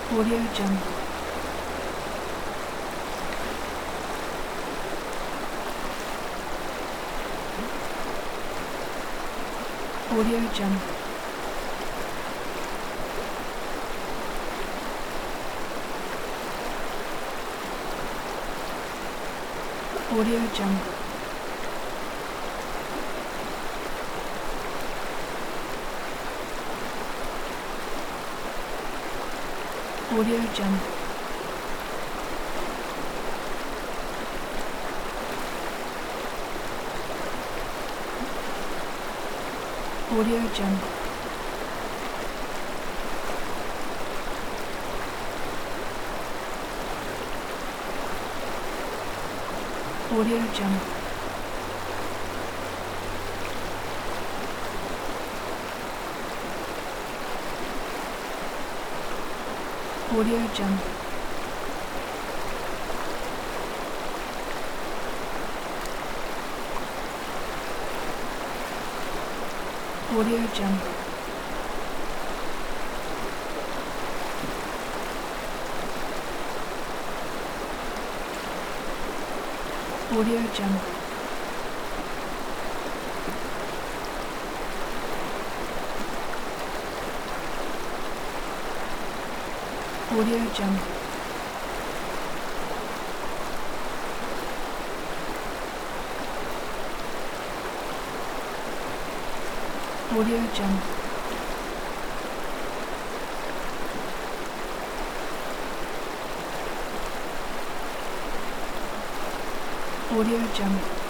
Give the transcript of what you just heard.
Audio Jungle. Audio Jungle. Audio Jungle. Audio Jungle. Audio Jungle. Audio Jungle. Audio Jungle. Audio Jungle. Audio Jungle. Audio Jungle. Audio Jungle. Audio Jungle.